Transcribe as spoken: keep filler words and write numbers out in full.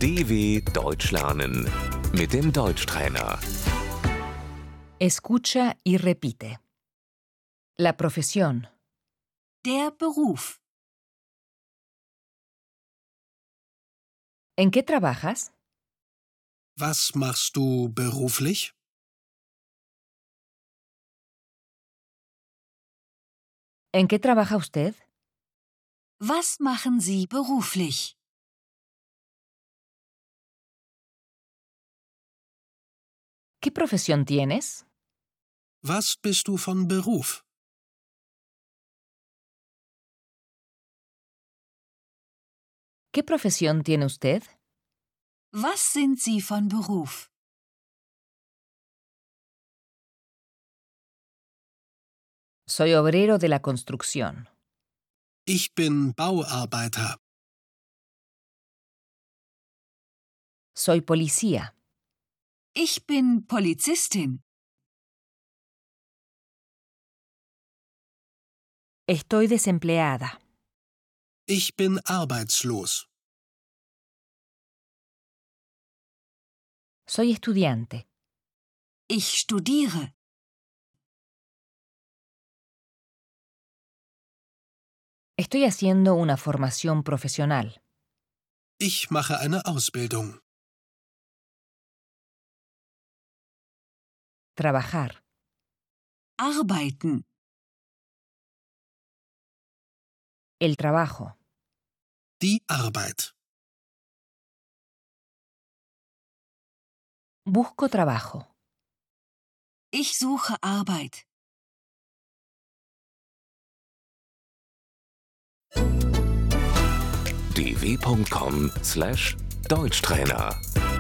D W Deutsch lernen mit dem Deutschtrainer. Escucha y repite. La profesión. Der Beruf. ¿En qué trabajas? Was machst du beruflich? ¿En qué trabaja usted? Was machen Sie beruflich? ¿Qué profesión tienes? Was bist du von Beruf? ¿Qué profesión tiene usted? Was sind Sie von Beruf? Soy obrero de la construcción. Ich bin Bauarbeiter. Soy policía. Ich bin Polizistin. Estoy desempleada. Ich bin arbeitslos. Soy estudiante. Ich studiere. Estoy haciendo una formación profesional. Ich mache eine Ausbildung. Trabajar. Arbeiten. El trabajo. Die Arbeit. Busco trabajo. Ich suche Arbeit. d w punkt com slash Deutschtrainer